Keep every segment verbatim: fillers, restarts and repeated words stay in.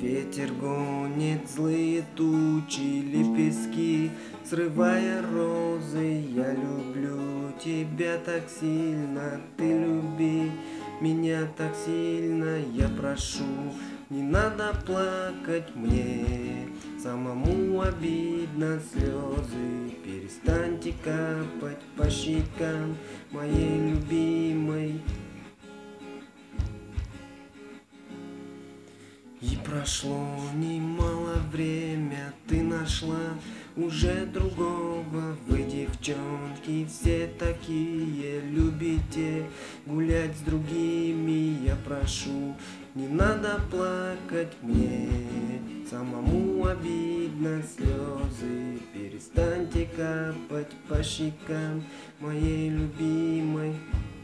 Ветер гонит злые тучи, лепестки, срывая розы. Я люблю тебя так сильно, ты люби меня так сильно. Я прошу, не надо плакать мне, самому обидно слезы. Перестаньте капать по щекам моей любимой. И прошло немало время, ты нашла уже другого. Вы, девчонки, все такие, любите гулять с другими. Я прошу, не надо плакать мне, самому обидно слезы. Перестаньте капать по щекам моей любимой.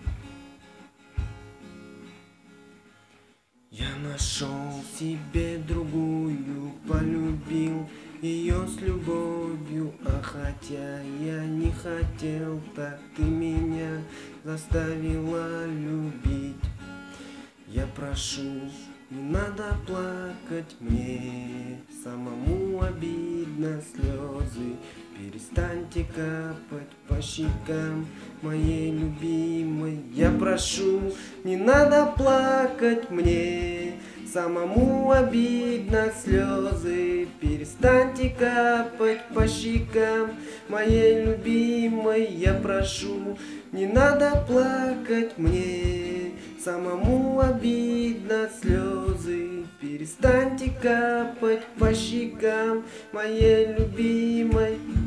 Я нашел себе другую, полюбил ее с любовью. А хотя я не хотел так, ты меня заставила любить. Я прошу, не надо плакать мне, самому обидно слезы. Перестаньте капать по щекам моей любимой. Я прошу, не надо плакать мне, самому обидно слезы. Перестаньте капать по щекам моей любимой. Я прошу, не надо плакать мне, самому обидно слезы. Перестаньте капать по щекам моей любимой.